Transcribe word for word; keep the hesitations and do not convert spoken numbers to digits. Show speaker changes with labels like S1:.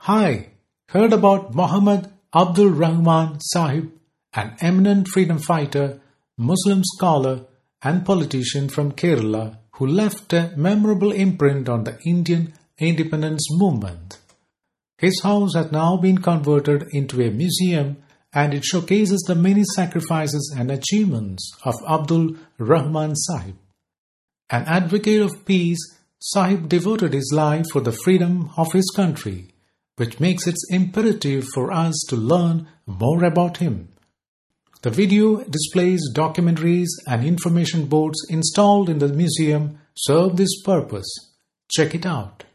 S1: Hi, heard about Muhammad Abdul Rahman Sahib, an eminent freedom fighter, Muslim scholar, and politician from Kerala who left a memorable imprint on the Indian independence movement. His house has now been converted into a museum and it showcases the many sacrifices and achievements of Abdul Rahman Sahib. An advocate of peace, Sahib devoted his life for the freedom of his country, which makes it imperative for us to learn more about him. The video displays documentaries and information boards installed in the museum serve this purpose. Check it out.